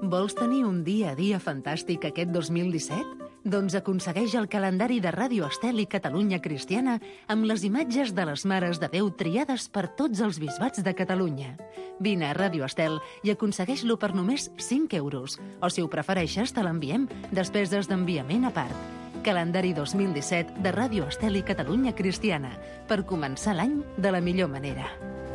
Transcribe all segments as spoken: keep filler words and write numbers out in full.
Vols tenir un dia a dia fantàstic aquest dos mil disset? Doncs aconsegueix el calendari de Ràdio Estel i Catalunya Cristiana amb les imatges de les Mares de Déu triades per tots els bisbats de Catalunya. Vine a Ràdio Estel i aconsegueix-lo per només cinc euros. O si ho prefereixes, te l'enviem, despeses d'enviament a part. Calendari dos mil disset de Ràdio Estel i Catalunya Cristiana, per començar l'any de la millor manera.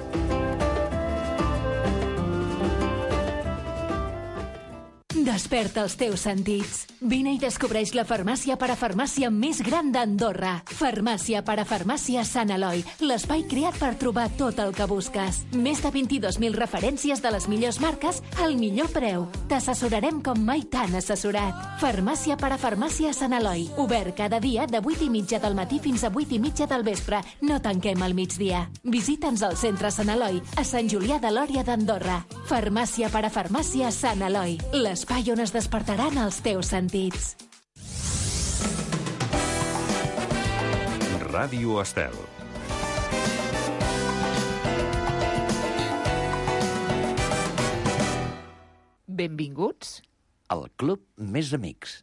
Desperta els teus sentits. Vine i descobreix la farmàcia parafarmàcia més gran d'Andorra. Farmàcia parafarmàcia Sant Eloi, l'espai creat per trobar tot el que busques. Més de vint-i-dos mil referències de les millors marques al millor preu. T'assessorarem com mai t'han assessorat. Farmàcia parafarmàcia Sant Eloi, obert cada dia de vuit i mitja del matí fins a vuit i mitja del vespre. No tanquem al migdia. Visita'ns al centre Sant Eloi, a Sant Julià de Lòria d'Andorra. Farmàcia parafarmàcia Sant Eloi, l'espai on es despertaran els teus sentits. Ràdio Estel. Benvinguts al Club Més Amics.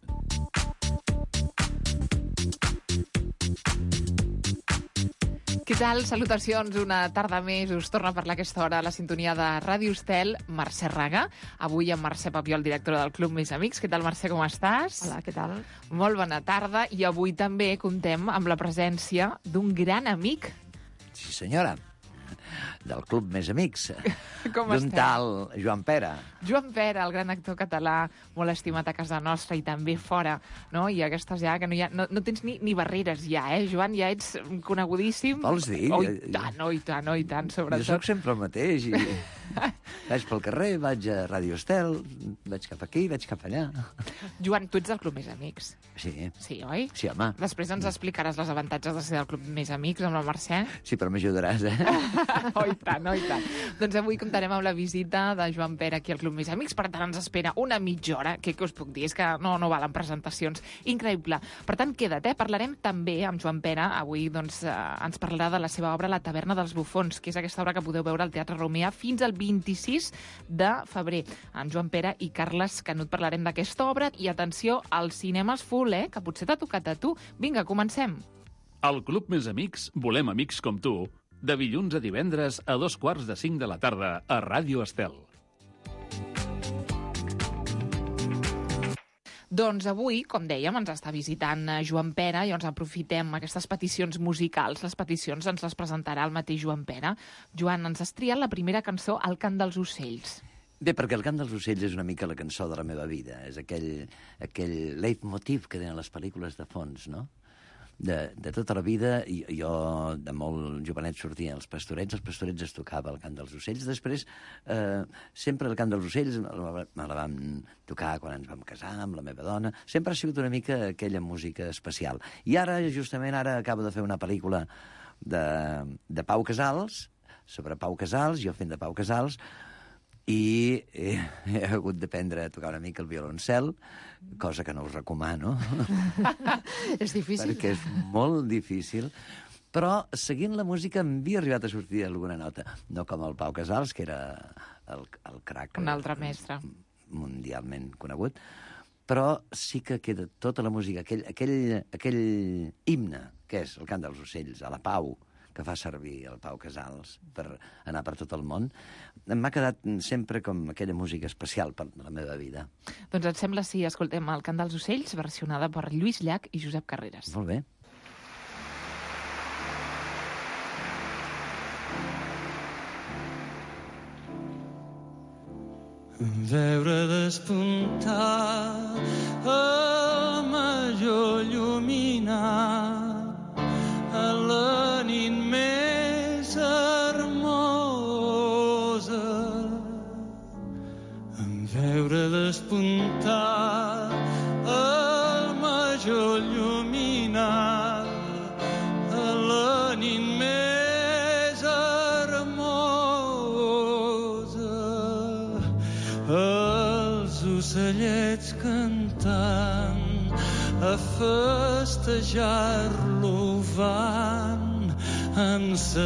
Què tal? Salutacions, una tarda més. Us torna a parlar a aquesta hora a la sintonia de Ràdio Estel, Mercè Raga. Avui amb Mercè Papiol, directora del Club Més Amics. Què tal, Mercè, com estàs? Hola, què tal? Molt bona tarda. I avui també comptem amb la presència d'un gran amic. Sí, senyora. Del Club Més Amics. Com d'un estem? tal Joan Pera. Joan Pera, el gran actor català, molt estimat a casa nostra i també fora, no? I aquestes ja, que no, hi ha, no, no tens ni, ni barreres ja, eh, Joan? Ja ets conegudíssim. Vols dir? Oh, i tant, oh, i tant, oh, i tant, sobretot. Jo sóc sempre el mateix i vaig pel carrer, vaig a Ràdio Estel, vaig cap aquí, vaig cap allà. Joan, tu ets del Club Més Amics. Sí. Sí, oi? Sí, home. Després ens explicaràs els avantatges de ser del Club Més Amics amb la Mercè. Sí, però m'ajudaràs, eh? Oh, i tant, oh, i tant. Doncs avui comptarem amb la visita de Joan Pera aquí al Club Més Amics, per tant ens espera una mitja hora, que què us puc dir? És que no, no valen presentacions. Increïble. Per tant, queda't, eh? Parlarem també amb Joan Pera. Avui doncs, eh, ens parlarà de la seva obra La taverna dels bufons, que és aquesta obra que podeu veure al Teatre Romea fins al vint-i-sis de febrer. Amb Joan Pera i Carles Canut parlarem d'aquesta obra i atenció als cinemes full, eh? Que potser t'ha tocat a tu. Vinga, comencem. Al Club Més Amics volem amics com tu. De dilluns a divendres a dos quarts de cinc de la tarda a Ràdio Estel. Doncs avui, com dèiem, ens està visitant Joan Pera i ens aprofitem aquestes peticions musicals. Les peticions ens les presentarà el mateix Joan Pera. Joan, ens has triat la primera cançó, El cant dels ocells. Bé, perquè El cant dels ocells és una mica la cançó de la meva vida. És aquell, aquell leitmotiv que tenen les pel·lícules de fons, no? De, de tota la vida, i jo de molt jovenet sortia als pastorets, els pastorets es tocava el cant dels ocells, després eh, sempre el cant dels ocells me la vam tocar quan ens vam casar amb la meva dona, sempre ha sigut una mica aquella música especial. I ara, justament ara, acabo de fer una pel·lícula de, de Pau Casals, sobre Pau Casals, jo fent de Pau Casals, i he, he hagut d'aprendre a tocar una mica el violoncel, cosa que no us recomano. És difícil. Perquè és molt difícil. Però, seguint la música, m'havia arribat a sortir alguna nota. No com el Pau Casals, que era el, el crac. Un altre mestre. Mundialment conegut. Però sí que queda tota la música, aquell, aquell, aquell himne, que és el cant dels ocells, a la Pau, que fa servir el Pau Casals per anar per tot el món, m'ha quedat sempre com aquella música especial per la meva vida. Doncs et sembla si escoltem el cant dels ocells, versionada per Lluís Llach i Josep Carreras. Molt bé. Veure despuntar el major lluminar a la nit més hermosa, en veure despuntar el major lluminar a la nit més hermosa, els ocellets cantant a festejar-lo van en sa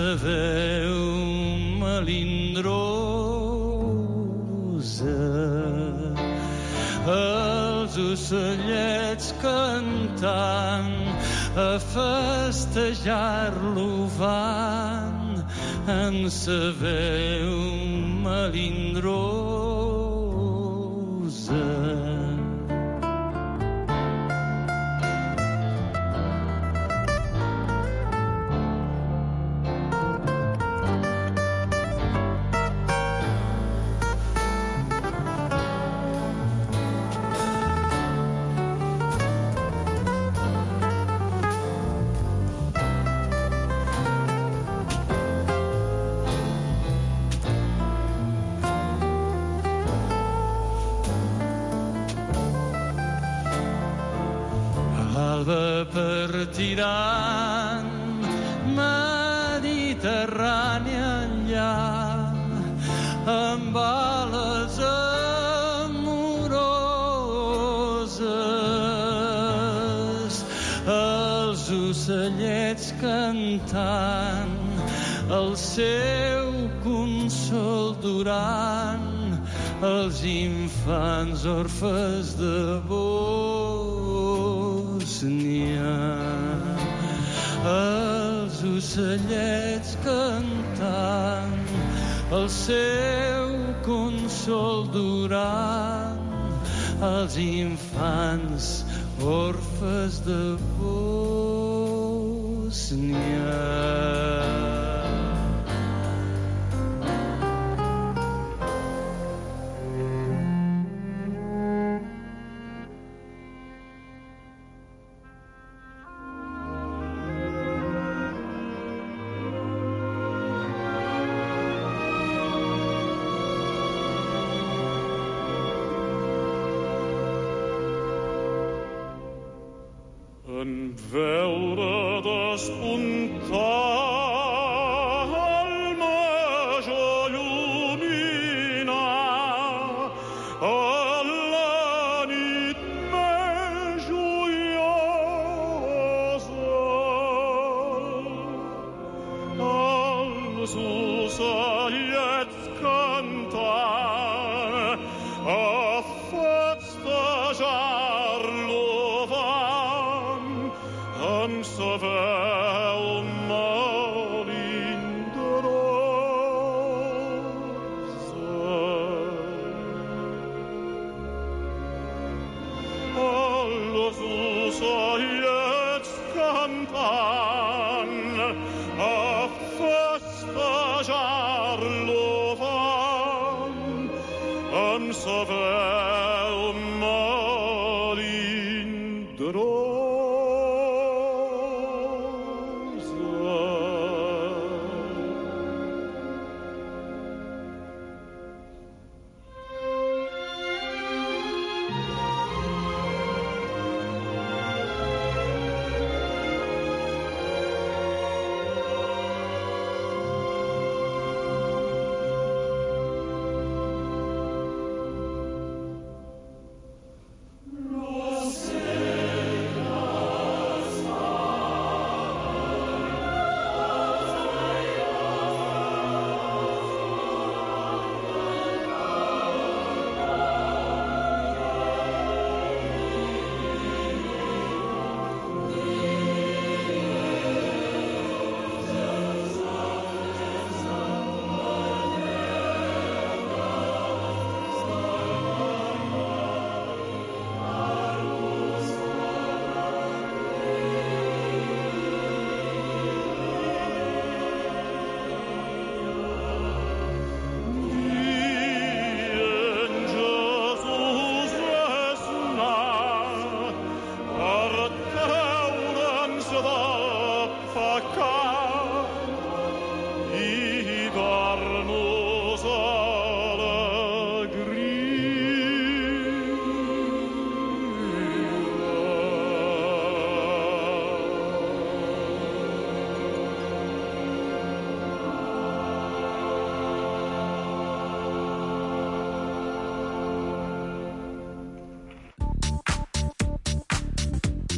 veu melindrosa. els ocellets cantant, a festejar-lo van en sa veu melindrosa. Alba partiran, Mediterrània enllà, amb ales amoroses, els ocellets cantant, el seu consol durant, els infants orfes de Bòsnia. Els ocellets cantant, el seu consol durant, els infants orfes de Bòsnia. En veure despuntar el major lluminar a la nit més joiosa, els ocellets cantant a festejar-lo en sa veu melindrosa. Els ocellets cantant a festejar-lo van en sa veu melindrosa.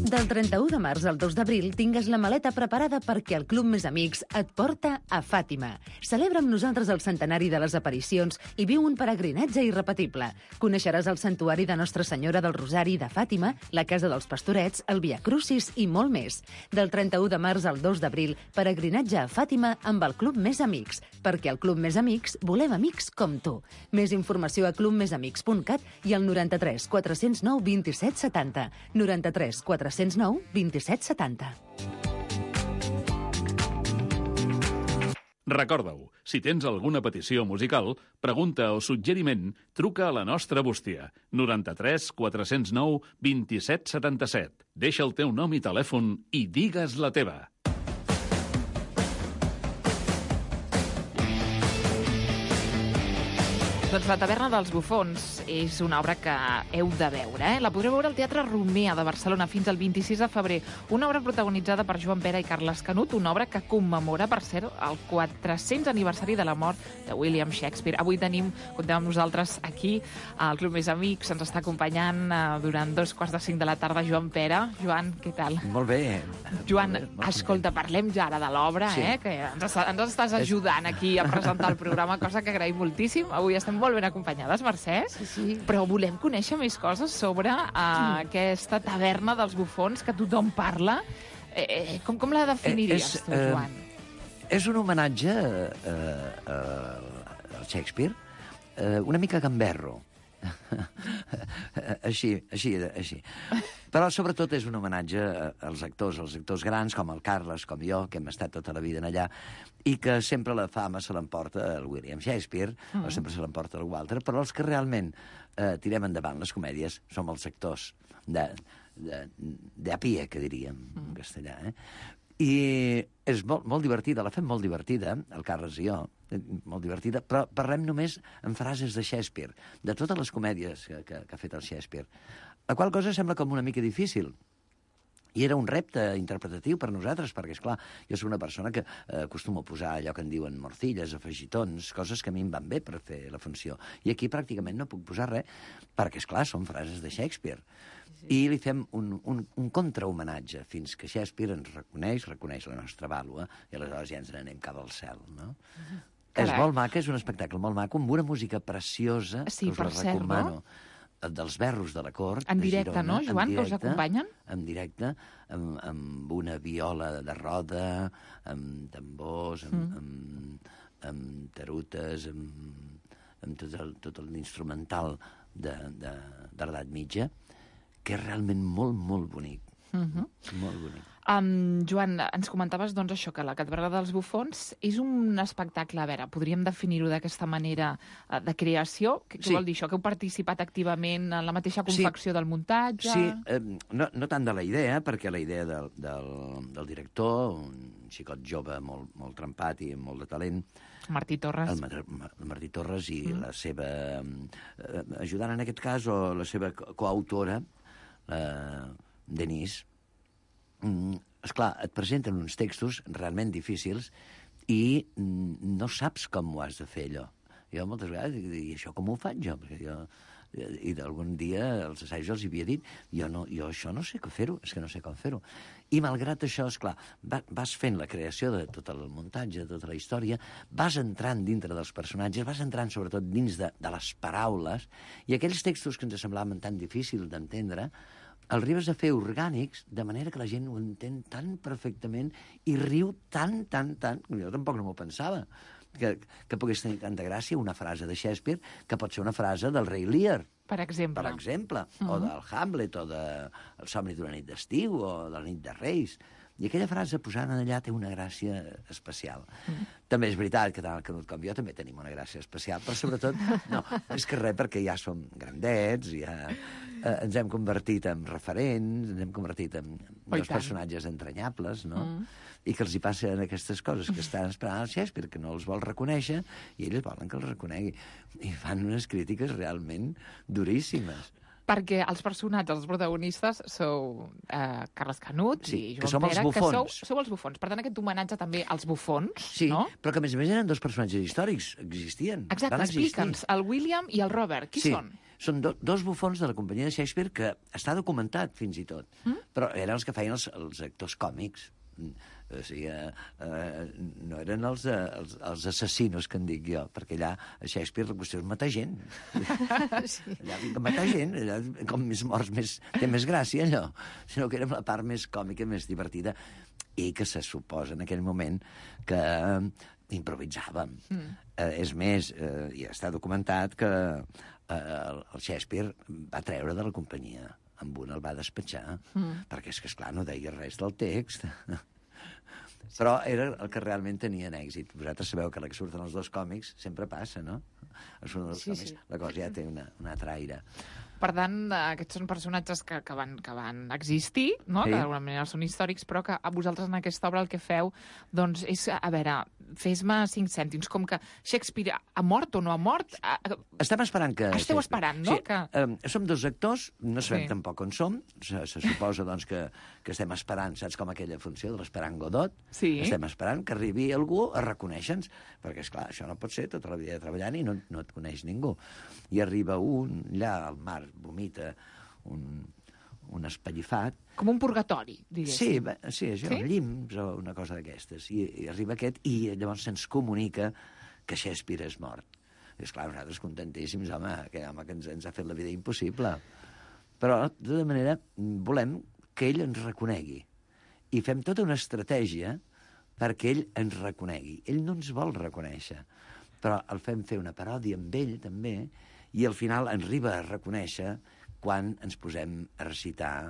Del trenta-u de març al dos d'abril tingues la maleta preparada perquè el Club Més Amics et porta a Fàtima. Celebra amb nosaltres el centenari de les aparicions i viu un peregrinatge irrepetible. Coneixeràs el santuari de Nostra Senyora del Rosari de Fàtima, la Casa dels Pastorets, el Via Crucis i molt més. Del trenta-u de març al dos d'abril, peregrinatge a Fàtima amb el Club Més Amics, perquè al Club Més Amics volem amics com tu. Més informació a club més amics punt cat i al noranta-tres quatre-cents nou vint-i-set setanta. noranta-tres quatre-cents nou vint-i-set setanta. Recorda-ho, si tens alguna petició musical, pregunta o suggeriment, truca a la nostra bústia. noranta-tres quatre-cents nou vint-i-set setanta-set. Deixa el teu nom i telèfon i digues la teva. Doncs La taverna dels bufons és una obra que heu de veure. Eh? La podreu veure al Teatre Romea de Barcelona fins al vint-i-sis de febrer. Una obra protagonitzada per Joan Pera i Carles Canut, una obra que commemora, per cert, el quatre-cents aniversari de la mort de William Shakespeare. Avui tenim, comptem amb nosaltres aquí, al Club Més Amics, ens està acompanyant eh, durant dos quarts de cinc de la tarda Joan Pera. Joan, què tal? Molt bé. Joan, molt bé, molt escolta, parlem ja ara de l'obra, Sí. eh? que ens, està, ens estàs ajudant aquí a presentar el programa, cosa que agraïm moltíssim. Avui estem molt ben acompanyades, Mercè, Sí, sí. però volem conèixer més coses sobre uh, aquesta taverna dels bufons que tothom parla. Eh, eh, com, com la definiries, Eh, és, tu, eh, Joan? És un homenatge eh, eh, al Shakespeare, eh, una mica gamberro. així, així, així. Però sobretot és un homenatge als actors, als actors grans, com el Carles, com jo, que hem estat tota la vida en allà, i que sempre la fama se l'emporta el William Shakespeare, mm. o sempre se l'emporta el Walter, però els que realment eh, tirem endavant les comèdies som els actors de, de, de a pie, que diríem mm. en castellà, eh? I és molt, molt divertida, la fem molt divertida, el Carles i jo, molt divertida, però parlem només en frases de Shakespeare, de totes les comèdies que, que, que ha fet el Shakespeare, la qual cosa sembla com una mica difícil. I era un repte interpretatiu per nosaltres, perquè, esclar, jo soc una persona que eh, acostumo a posar allò que en diuen morcilles, afegitons, coses que a mi em van bé per fer la funció. I aquí pràcticament no puc posar res, perquè, esclar, són frases de Shakespeare. Sí. I li fem un, un, un contrahomenatge fins que Shakespeare ens reconeix, reconeix la nostra vàlua, i aleshores ja ens n'anem cap al cel, no? Uh-huh. És molt maca, és un espectacle molt maco, amb una música preciosa, Sí, que us per la cert, recomano, dels berros de la cort, En de directe, Girona, no, Joan, en que us directe, acompanyen? En directe, amb, amb una viola de roda, amb tambors, amb, mm. amb, amb tarutes, amb, amb tot el, tot l'instrumental de, de, de l'edat mitja, que és realment molt, molt bonic. Uh-huh. Molt bonic. Um, Joan, ens comentaves doncs, això, que la Taverna dels bufons és un espectacle, a veure, podríem definir-ho d'aquesta manera uh, de creació? Què Sí. vol dir això? Que heu participat activament en la mateixa confecció Sí. del muntatge? Sí, eh, no, no tant de la idea, perquè la idea del, del, del director, un xicot jove molt, molt trempat i amb molt de talent, Martí Torres. el, Mar- el Martí Torres i mm. la seva eh, ajudant en aquest cas, o la seva co- coautora, la Denise, mm, esclar, et presenten uns textos realment difícils i mm, no saps com ho has de fer, allò. Jo moltes vegades dic, i això com ho faig jo? Perquè jo i d'algun dia els assajos els havia dit jo, no, jo això no sé com fer-ho, és que no sé com fer-ho. I malgrat això, esclar, va, vas fent la creació de tot el muntatge, de tota la història, vas entrant dintre dels personatges, vas entrant sobretot dins de, de les paraules, i aquells textos que ens semblaven tan difícils d'entendre, els arribes a fer orgànics, de manera que la gent ho entén tan perfectament i riu tant, tant, tant, jo tampoc no m'ho pensava, que, que pogués tenir tanta gràcia una frase de Shakespeare que pot ser una frase del rei Lear, Per exemple. per exemple, uh -huh. o del Hamlet, o de El somni d'una nit d'estiu, o de la nit de Reis. I aquella frase posada allà té una gràcia especial. Uh -huh. També és veritat que tant el Canut com jo també tenim una gràcia especial, però sobretot, no, és que res, perquè ja som grandets, ja eh, ens hem convertit en referents, ens hem convertit en Oh, i dos tant. personatges entranyables, no? Mm. I que els hi passen aquestes coses, que estan esperant el Shakespeare, que no els vol reconèixer, i ells volen que els reconegui. I fan unes crítiques realment duríssimes. Perquè els personatges, els protagonistes, sou eh, Carles Canut Sí, i que Joan som els Pera, bufons. que sou, sou els bufons. Per tant, aquest homenatge també als bufons, Sí, no? però que a més a més eren dos personatges històrics, existien. Exacte, van existir. explica'ns, el William i el Robert, qui sí. són? són do, dos bufons de la companyia de Shakespeare que està documentat, fins i tot. Mm? Però eren els que feien els, els actors còmics. O sigui, eh, eh, no eren els, eh, els, els assassinos, que en dic jo, perquè allà a Shakespeare la qüestió és matar gent. Sí. Allà vinc a matar gent, allà, com més morts més, té més gràcia, allò. Sinó que era la part més còmica, més divertida, i que se suposa en aquell moment que eh, improvisàvem. Mm. Eh, és més, eh, ja està documentat que eh, el Shakespeare va treure de la companyia, amb un el va despatxar, mm. perquè és que, esclar, no deia res del text. Però era el que realment tenien èxit. Vosaltres sabeu que la que surten els dos còmics sempre passa, no? Surten els sí, còmics, sí. La cosa ja té una, una altra aire. Per tant, aquests són personatges que, que, van, que van existir, no? Sí. Que d'alguna manera són històrics, però que a vosaltres en aquesta obra el que feu doncs, és, a veure, fes-me cinc cèntims, com que Shakespeare ha mort o no ha mort? Estem esperant que... Esteu esperant, no? Sí, que... um, som dos actors, no sabem sí. tampoc on som, se, se suposa doncs, que, que estem esperant, saps com aquella funció de l'esperant Godot? Sí. Estem esperant que arribi algú a reconèixer-nos, perquè, esclar, això no pot ser tota la vida treballant i no, no et coneix ningú. I arriba un, allà al mar, vomita un, un espallifat. Com un purgatori, diguéssim. Sí, bé, sí, això, sí? Llims o una cosa d'aquestes. I, I arriba aquest i llavors se'ns comunica que Shakespeare és mort. I esclar, nosaltres contentíssims, home, que, home, que ens, ens ha fet la vida impossible. Però, de tota manera, volem que ell ens reconegui. I fem tota una estratègia perquè ell ens reconegui. Ell no ens vol reconèixer, però el fem fer una paròdia amb ell, també, i al final ens arriba a reconèixer quan ens posem a recitar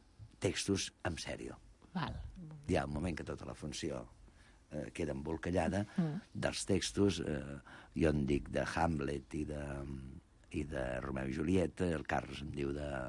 textos en sèrio. Val. Hi ha un moment que tota la funció eh, queda embolcallada mm. dels textos. Eh, jo en dic de Hamlet i de, i de Romeu i Julieta, el Carles em diu de,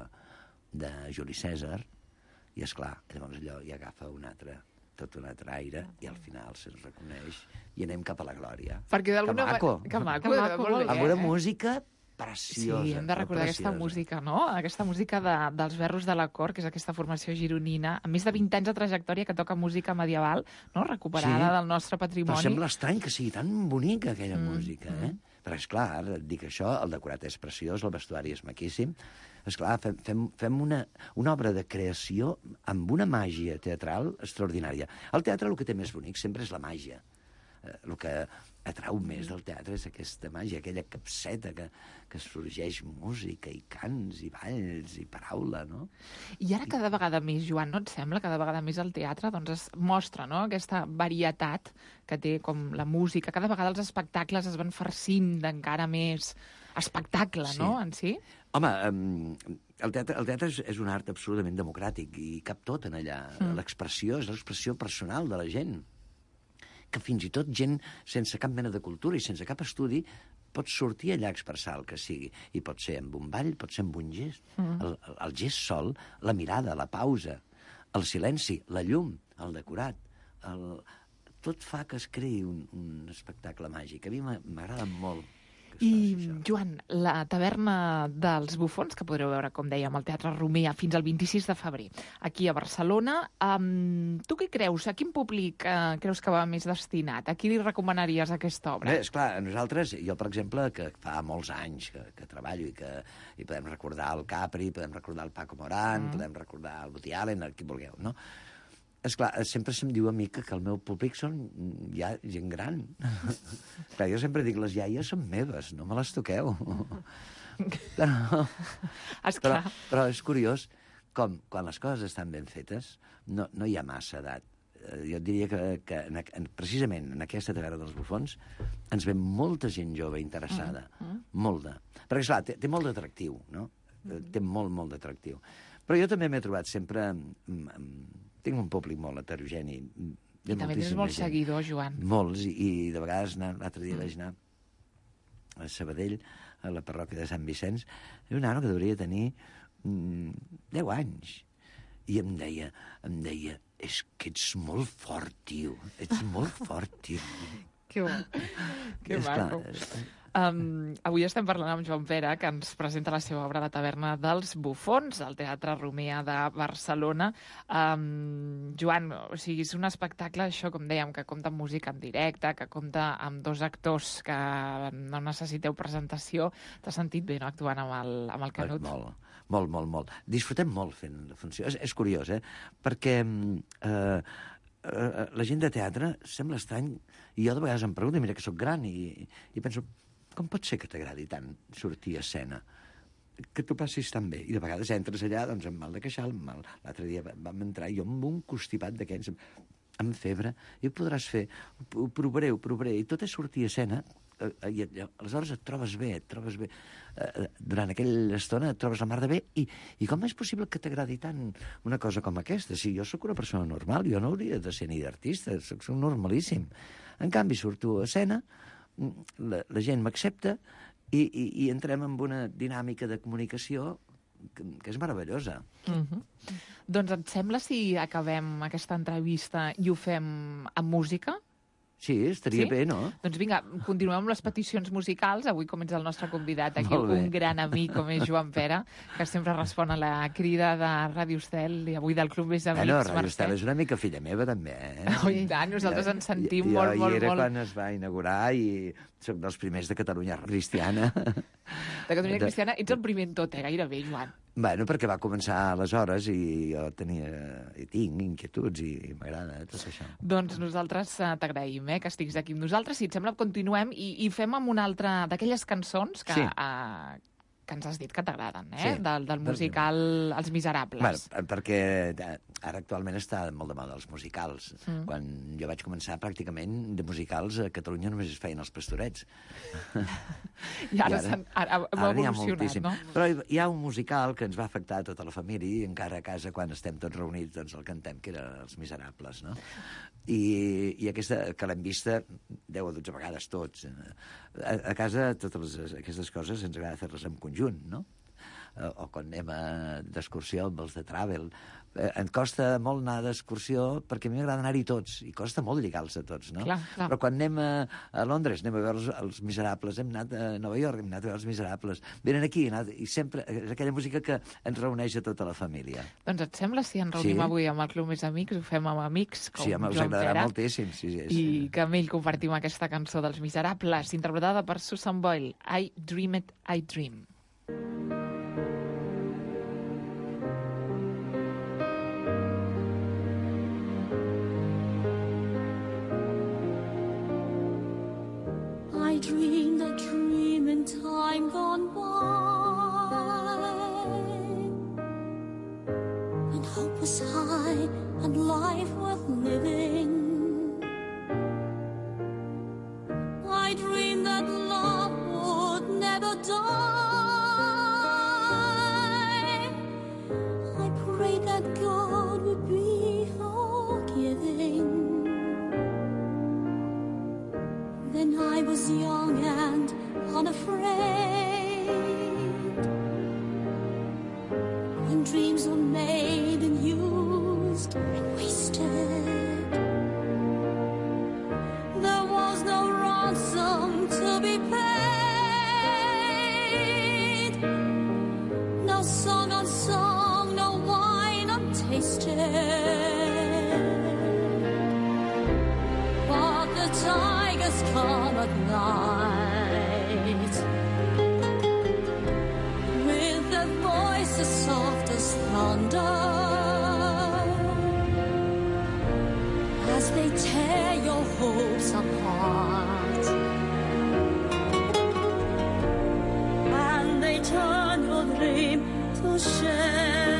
de Juli Cèsar, i esclar, llavors allò hi agafa un altre tot un altre aire, i al final se'ns reconeix i anem cap a la glòria. Perquè d'alguna que maco. Que maco, que maco molt bé. Amb una música preciosa. Sí, hem de recordar preciosa. Aquesta música, no? Aquesta música de, dels Verros de la Cort, que és aquesta formació gironina, amb més de vint anys de trajectòria, que toca música medieval, no? Recuperada sí, del nostre patrimoni. Però sembla estrany que sigui tan bonica aquella mm, música, eh? Mm. Però, esclar, ara et dic això, el decorat és preciós, el vestuari és maquíssim. Esclar, fem, fem, fem una, una obra de creació amb una màgia teatral extraordinària. El teatre el que té més bonic sempre és la màgia. Eh, el que atrau més del teatre és aquesta màgia, aquella capseta que, que sorgeix música i cants i balls i paraula, no? I ara cada vegada més, Joan, no et sembla? Cada vegada més el teatre doncs, es mostra, no?, aquesta varietat que té com la música. Cada vegada els espectacles es van farcint d'encara més espectacle, sí. No?, en si. Home, um, el teatre, el teatre és, és un art absolutament democràtic i cap tot en allà. Mm. L'expressió és l'expressió personal de la gent, que fins i tot gent sense cap mena de cultura i sense cap estudi pot sortir allà a expressar el que sigui. I pot ser amb un ball, pot ser amb un gest. Mm. El, el, el gest sol, la mirada, la pausa, el silenci, la llum, el decorat. El... Tot fa que es creï un, un espectacle màgic. A mi m'agrada molt. I, Joan, la taverna dels Bufons, que podreu veure, com dèiem, al Teatre Romea fins al vint-i-sis de febrer, aquí a Barcelona. Um, tu què creus? A quin públic uh, creus que va més destinat? A qui li recomanaries aquesta obra? Bé, esclar, nosaltres, jo, per exemple, que fa molts anys que, que treballo i que i podem recordar el Capri, podem recordar el Paco Morán, mm. podem recordar el Woody Allen, el qui vulgueu, no? Esclar, sempre se'm diu a mi que, que el meu públic són ja gent gran. Clar, jo sempre dic, les iaies són meves, no me les toqueu. Però, però, però és curiós com, quan les coses estan ben fetes, no, no hi ha massa edat. Jo et diria que, que en, precisament en aquesta taverna dels Bufons ens ve molta gent jove interessada. Mm -hmm. Molta. Perquè, esclar, té, té molt d'atractiu, no? Mm -hmm. Té molt, molt d'atractiu. Però jo també m'he trobat sempre... Amb, amb, tinc un públic molt heterogeni. I també tens molts seguidors, Joan. Molts, i, i de vegades l'altre dia mm. vaig anar a Sabadell, a la parròquia de Sant Vicenç, i un nano que hauria de tenir mm, deu anys. I em deia, em deia, és que ets molt fort, tio. Ets molt fort, tio. Que bo. Que maco. Um, avui estem parlant amb Joan Pera, que ens presenta la seva obra La taverna dels bufons, al Teatre Romea de Barcelona. Um, Joan, o sigui, és un espectacle, això, com dèiem, que compta amb música en directe, que compta amb dos actors que no necessiteu presentació. T'has sentit bé, no?, actuant amb el, amb el Canut. Molt, molt, molt, molt. Disfrutem molt fent la funció. És, és curiós, eh? Perquè eh, eh, la gent de teatre sembla estrany, i jo de vegades em pregunto, mira que sóc gran, i, i penso, com pot ser que t'agradi tant sortir a escena? Que t'ho passis tan bé. I de vegades entres allà, doncs, amb mal de queixal. Mal... L'altre dia vam entrar jo amb un constipat d'aquests, amb febre, i ho podràs fer. Ho provaré, ho provaré. I tot és sortir a escena, i aleshores et trobes bé, et trobes bé. Durant aquella estona et trobes la mar de bé, i, i com és possible que t'agradi tant una cosa com aquesta? Si jo sóc una persona normal, jo no hauria de ser ni d'artista, sóc, sóc normalíssim. En canvi, surto a escena, la, la gent m'accepta, i, i, i entrem en una dinàmica de comunicació que, que és meravellosa. Mm-hmm. Doncs et sembla si acabem aquesta entrevista i ho fem amb música? Sí, estaria sí? bé, no? Doncs vinga, continuem amb les peticions musicals. Avui, com ets el nostre convidat, aquí un gran amic com és Joan Pera, que sempre respon a la crida de Ràdio Estel i avui del Club Més Amics. Bueno, Ràdio Estel és una mica filla meva, també. Eh? Oh, i tant, nosaltres ens sentim jo, molt, jo molt, molt. Jo era molt... quan es va inaugurar i soc dels primers de Catalunya Cristiana. De Catalunya Cristiana, ets el primer en tot, eh? Gairebé, Joan. Bueno, perquè va començar aleshores i jo tenia, i tinc inquietuds i m'agrada tot això. Doncs nosaltres t'agraïm, eh, que estiguis aquí amb nosaltres. Si et sembla, continuem i, i fem amb una altra d'aquelles cançons que, sí. uh, que ens has dit que t'agraden, eh? Sí. Del, del musical Els Miserables. Bueno, perquè ara actualment està molt de moda els musicals. Mm. Quan jo vaig començar, pràcticament, de musicals a Catalunya només es feien els Pastorets. I ara, I ara, ara, ara hem evolucionat, no? Però hi ha un musical que ens va afectar a tota la família i encara a casa, quan estem tots reunits, doncs el cantem, que era Els Miserables, no? I, i aquesta, que l'hem vista deu o dotze vegades tots. A, a casa, totes les, aquestes coses ens agrada fer-les en conjunt, no? O quan anem d'excursió amb els de Travel. Eh, em costa molt anar d'excursió perquè a mi m'agrada anar-hi tots, i costa molt lligar-los a tots, no? Clar, clar. Però quan anem a, a Londres, anem a veure els, els Miserables, hem anat a Nova York, hem anat a veure els Miserables, venen aquí, anat, i sempre és aquella música que ens reuneix a tota la família. Doncs et sembla si ens reunim sí? avui amb el Club Més Amics, ho fem amb amics com sí, home, us Joan agradarà Pera, moltíssim. Sí, sí, i que amb ell compartim aquesta cançó dels Miserables, interpretada per Susan Boyle, I Dream It, I Dream. I dreamed a dream in time gone by, when hope was high and life worth living. I dreamed that love would never die. I prayed that God would be forgiving. Then I was young and unafraid, when dreams were made and used and wasted. There was no ransom to be paid, no song unsung, no wine untasted. But the tigers come at night, with their voices soft as thunder, as they tear your hopes apart, and they turn your dream to shame.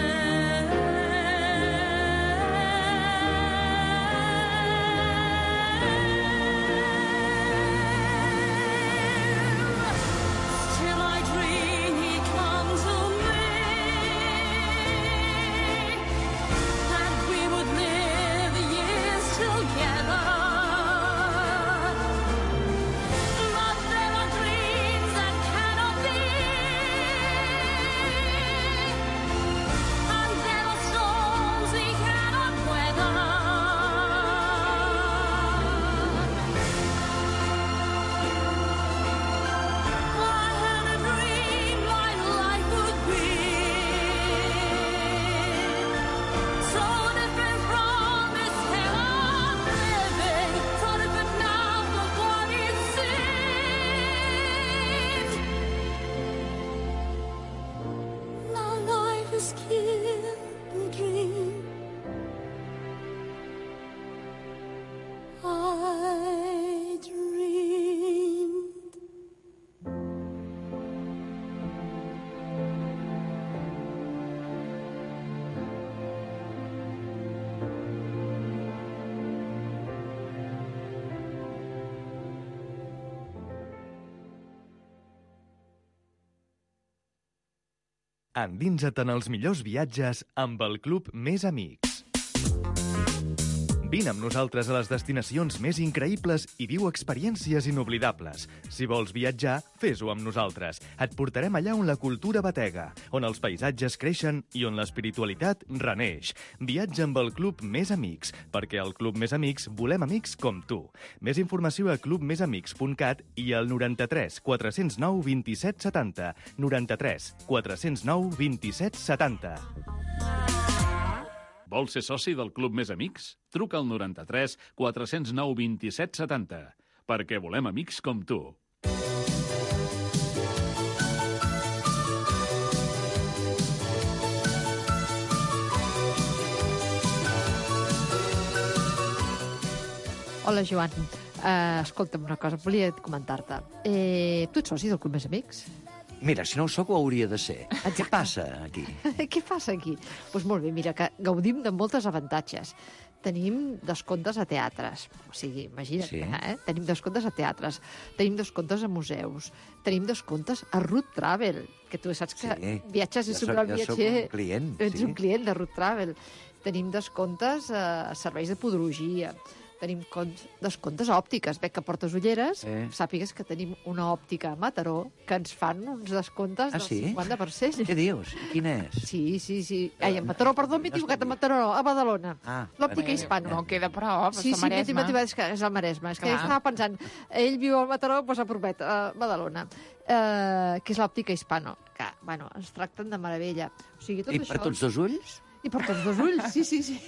Endinsa't en els millors viatges amb el Club Més Amics. Vine amb nosaltres a les destinacions més increïbles i viu experiències inoblidables. Si vols viatjar, fes-ho amb nosaltres. Et portarem allà on la cultura batega, on els paisatges creixen i on l'espiritualitat reneix. Viatja amb el Club Més Amics, perquè al Club Més Amics volem amics com tu. Més informació a club més amics punt cat i al noranta-tres quatre cents nou vint-i-set setanta. noranta-tres quatre cents nou vint-i-set setanta. Vols ser soci del Club Més Amics? Truca al noranta-tres quatre cents nou vint-i-set setanta. Perquè volem amics com tu. Hola, Joan. Uh, escolta'm una cosa, volia comentar-te. Eh, tu ets soci del Club Més Amics? Mira, si no ho soc, ho hauria de ser. Exacte. Què passa aquí? Què passa aquí? Doncs pues molt bé, mira, que gaudim de moltes avantatges. Tenim descomptes a teatres. O sigui, imagina't, Sí. eh? Tenim descomptes a teatres, tenim descomptes a museus, tenim descomptes a Root Travel, que tu saps que Sí. viatges i Jo és un soc- gran jo soc viatger. un client, Ets sí. un client de Root Travel. Tenim descomptes a serveis de podologia, tenim descomptes a òptiques. Veig que portes ulleres, Eh. sàpigues que tenim una òptica a Mataró que ens fan uns descomptes Ah, del sí? cinquanta per cent. Què dius? Quin és? Sí, sí, sí. Ai, a Mataró, perdó, m'he equivocat, a Mataró, a Badalona. Ah, L'òptica eh, hispana. No queda prou, Sí, sí, m'he equivocat, és que és el Maresme. És que Clar. estava pensant, ell viu al Mataró, doncs aprovet, a Badalona, eh, que és l'òptica hispano, que, bueno, ens tracten de meravella. O sigui, tot I això... per tots dos ulls? I per tots dos ulls, sí, sí, sí.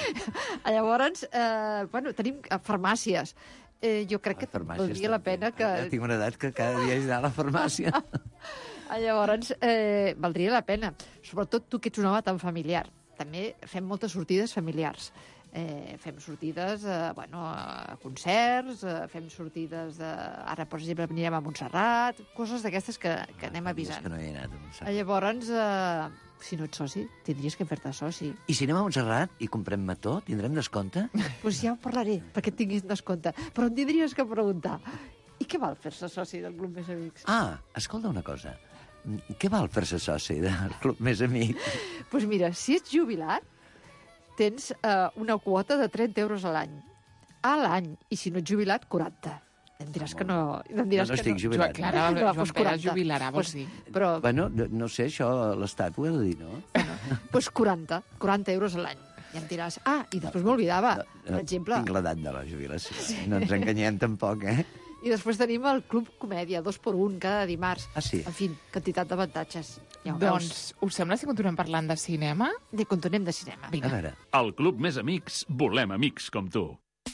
Llavors, eh, bueno, tenim eh, farmàcies. Eh, jo crec que valdria la pena que... Ja tinc una edat que cada dia he d'anar a la farmàcia. Llavors, eh, valdria la pena. Sobretot tu, que ets un home tan familiar. També fem moltes sortides familiars. Eh, fem sortides eh, bueno, a concerts, eh, fem sortides de... Ara, per exemple, anirem a Montserrat, coses d'aquestes que, que anem avisant. És que no hi he anat a Montserrat. Llavors, eh, si no ets soci, tindries que fer-te soci. I si anem a Montserrat i comprem mató, tindrem descompte? Doncs pues ja ho parlaré, perquè tinguis descompte. Però em tindries que preguntar, i què val fer-se soci del Club Més Amics? Ah, escolta una cosa. Què val fer-se soci del Club Més Amics? Doncs pues mira, si ets jubilat, tens eh, una quota de trenta euros a l'any. A l'any. I si no ets jubilat, quaranta. Em diràs que no... Em diràs No, no que estic jubilat. Joan, Clara, No, Joan doncs Pere quaranta. jubilarà, vols dir? Però, Bueno, no no sé, això l'Estat ho ha de dir, no? doncs quaranta. quaranta euros a l'any. I em diràs... Ah, i després m'oblidava. Per exemple... Tinc l'edat de la jubilació. Sí. No ens enganyem tampoc, eh? I després tenim el Club Comèdia, dos per un, cada dimarts. Ah, sí? En fi, quantitat d'avantatges. Ja ho Doncs, us sembla si continuem parlant de cinema? veus. De continuem de cinema. A veure, Al Club Més Amics volem amics com tu.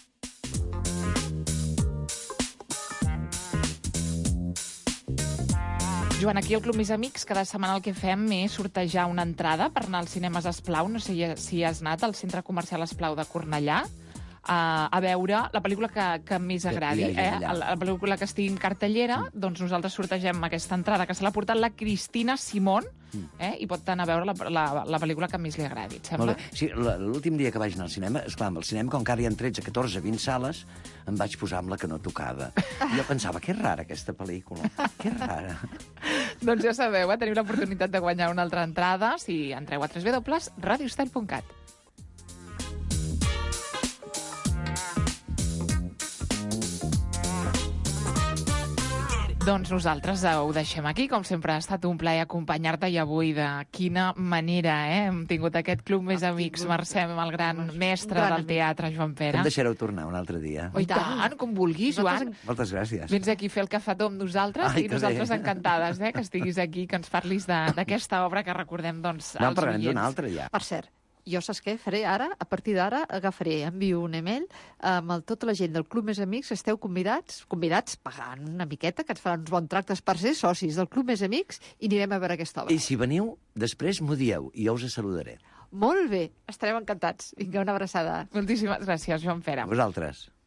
Joan, aquí al Club Més Amics, cada setmana el que fem és sortejar una entrada per anar als cinemes Esplau. No sé si has anat al Centre Comercial Esplau de Cornellà a, a veure la pel·lícula que, que més Que agradi, hi hagi eh? allà. La, la pel·lícula que estigui en cartellera, mm. doncs nosaltres sortegem aquesta entrada que se l'ha portat la Cristina Simón, eh? I pot anar a veure la, la, la pel·lícula que més li agradi, et sembla? molt bé. Sí, l- l'últim dia que vaig anar al cinema, esclar, amb el cinema, com que ara hi ha tretze, catorze, vint sales, em vaig posar amb la que no tocava. Jo pensava, que rara aquesta pel·lícula, que rara. Doncs ja sabeu, eh? Teniu l'oportunitat de guanyar una altra entrada si entreu a w w w punt radiostyle punt cat. Doncs nosaltres ho deixem aquí. Com sempre, ha estat un plaer acompanyar-te i avui de quina manera, eh? Hem tingut aquest Club Més Amics. Mercè, amb el gran mestre gran del amic. teatre, Joan Pere. Em deixareu tornar un altre dia. Oh, i tant, com vulguis, Joan. Moltes gràcies. Vens aquí a fer el cafetó amb nosaltres Ai, i que nosaltres bé. encantades, eh, que estiguis aquí, que ens parlis de- d'aquesta obra que recordem, doncs, No, als parlarem oients. d'una altra, ja. Per cert, jo saps què faré ara? A partir d'ara agafaré, envio un email amb el, tota la gent del Club Més Amics. Esteu convidats, convidats pagant una miqueta, que ens faran uns bons tractes per ser socis del Club Més Amics i anirem a veure aquesta obra. I si veniu, després m'ho dieu i jo us saludaré. Molt bé, estarem encantats. Vinga, una abraçada. Moltíssimes gràcies, Joan Pere. A vosaltres.